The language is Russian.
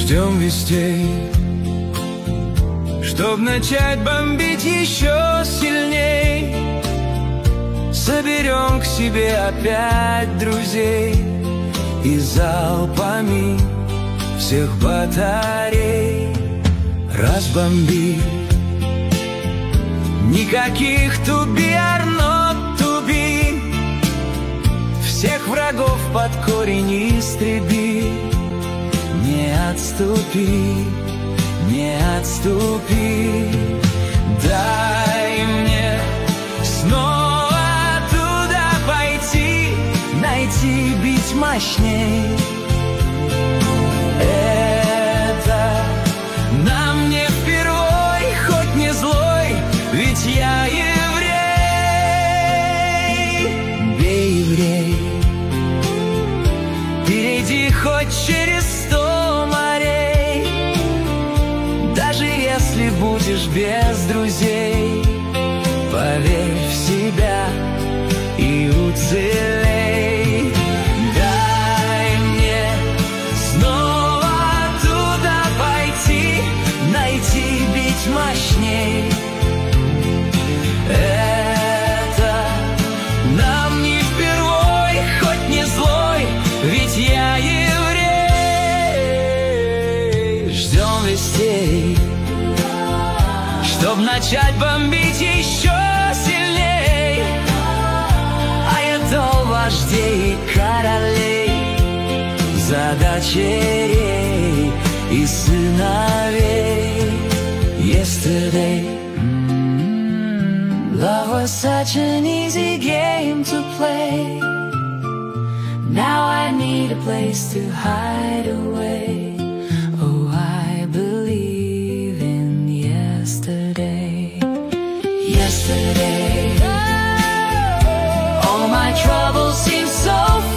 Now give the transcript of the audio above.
Ждем вестей, чтоб начать бомбить еще сильней. Соберем к себе опять друзей и залпами всех батарей разбомби. Никаких to be or not to be. Всех врагов под корень истреби. Не отступи, не отступи. Дай мне снова туда пойти, найти, бить мощней. Это нам не впервой, хоть не злой, ведь я еврей. Бей, еврей, перейди хоть через 100 морей. Даже если будешь без друзей, поверь в себя и уцелей. Дай мне снова туда пойти, найти, бить мощней. Это нам не впервой, хоть не злой, ведь я еврей. Ждем вестей, чтоб начать бомбить еще сильней. Аятол вождей и королей, за дочерей и сыновей. Yesterday, love was such an easy game to play. Now I need a place to hide away. Oh, I believe in yesterday. Yesterday, all my troubles seem so